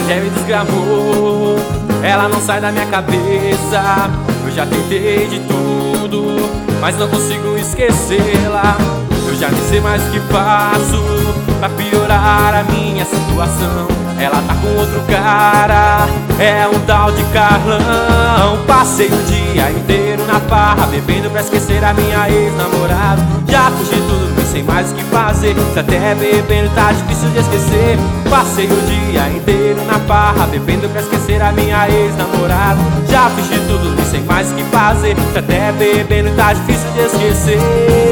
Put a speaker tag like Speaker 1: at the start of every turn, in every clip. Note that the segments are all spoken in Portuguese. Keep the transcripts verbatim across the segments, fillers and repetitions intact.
Speaker 1: mulher me desgramou, ela não sai da minha cabeça. Eu já tentei de tudo, mas não consigo esquecê-la. Eu já nem sei mais o que faço pra piorar a minha situação. Ela tá com outro cara, é um tal de Carlão. Passei o dia inteiro na farra, bebendo pra esquecer a minha ex-namorada. Já fiz de tudo, nem sei mais o que fazer, se até bebendo tá difícil de esquecer. Passei o dia inteiro na farra, bebendo pra esquecer a minha ex-namorada. Já fiz de tudo, nem sei mais o que fazer, se até bebendo tá difícil de esquecer.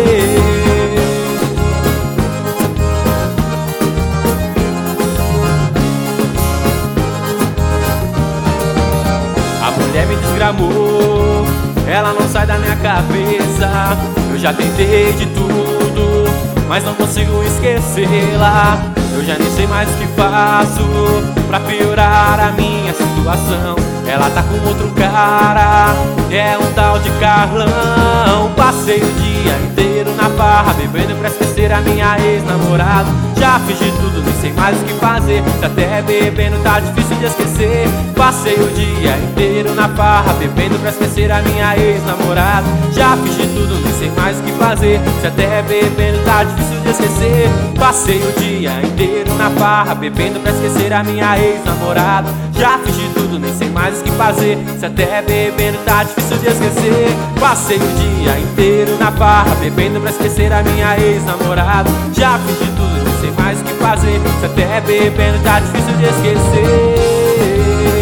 Speaker 1: Me desgramou, ela não sai da minha cabeça. Eu já tentei de tudo, mas não consigo esquecê-la. Eu já nem sei mais o que faço pra piorar a minha situação. Ela tá com outro cara, é um tal de Carlão. Passei o dia inteiro na farra, bebendo pra esquecer a minha ex-namorada. Já fiz de tudo, nem sei mais o que fazer, se até bebendo tá difícil de esquecer. Passei o dia inteiro na farra, bebendo pra esquecer a minha ex-namorada. Já fiz de tudo, nem sei mais o que fazer, se até bebendo tá difícil de esquecer. Passei o dia inteiro na farra, bebendo pra esquecer a minha ex-namorada. Já fiz de tudo, nem sei mais o que fazer, se até bebendo tá difícil de esquecer. Passei o dia inteiro na farra, bebendo pra esquecer a minha ex-namorada. Já fiz de tudo, nem sei mais o que fazer, se até bebendo tá difícil de esquecer.